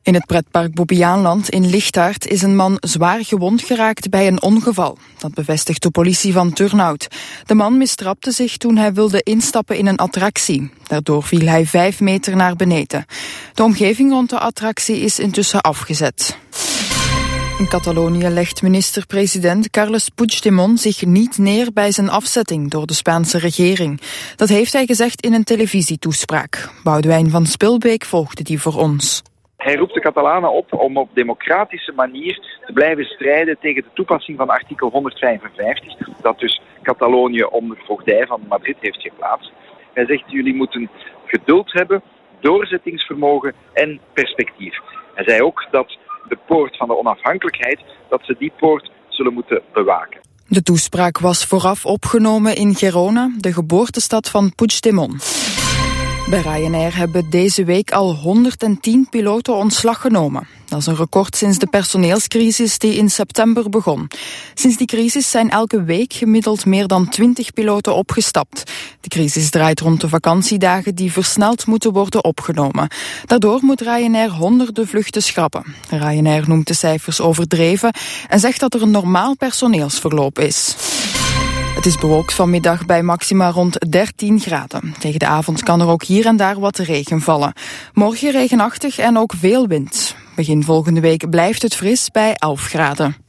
In het pretpark Bobbejaanland in Lichtaert is een man zwaar gewond geraakt bij een ongeval. Dat bevestigt de politie van Turnhout. De man mistrapte zich toen hij wilde instappen in een attractie. Daardoor viel hij 5 meter naar beneden. De omgeving rond de attractie is intussen afgezet. In Catalonië legt minister-president Carles Puigdemont zich niet neer bij zijn afzetting door de Spaanse regering. Dat heeft hij gezegd in een televisietoespraak. Boudewijn van Spilbeek volgde die voor ons. Hij roept de Catalanen op om op democratische manier te blijven strijden tegen de toepassing van artikel 155, dat dus Catalonië onder voogdij van Madrid heeft geplaatst. Hij zegt, jullie moeten geduld hebben, doorzettingsvermogen en perspectief. Hij zei ook dat de poort van de onafhankelijkheid, dat ze die poort zullen moeten bewaken. De toespraak was vooraf opgenomen in Girona, de geboortestad van Puigdemont. Bij Ryanair hebben deze week al 110 piloten ontslag genomen. Dat is een record sinds de personeelscrisis die in september begon. Sinds die crisis zijn elke week gemiddeld meer dan 20 piloten opgestapt. De crisis draait rond de vakantiedagen die versneld moeten worden opgenomen. Daardoor moet Ryanair honderden vluchten schrappen. Ryanair noemt de cijfers overdreven en zegt dat er een normaal personeelsverloop is. Het is bewolkt vanmiddag bij maxima rond 13 graden. Tegen de avond kan er ook hier en daar wat regen vallen. Morgen regenachtig en ook veel wind. Begin volgende week blijft het fris bij 11 graden.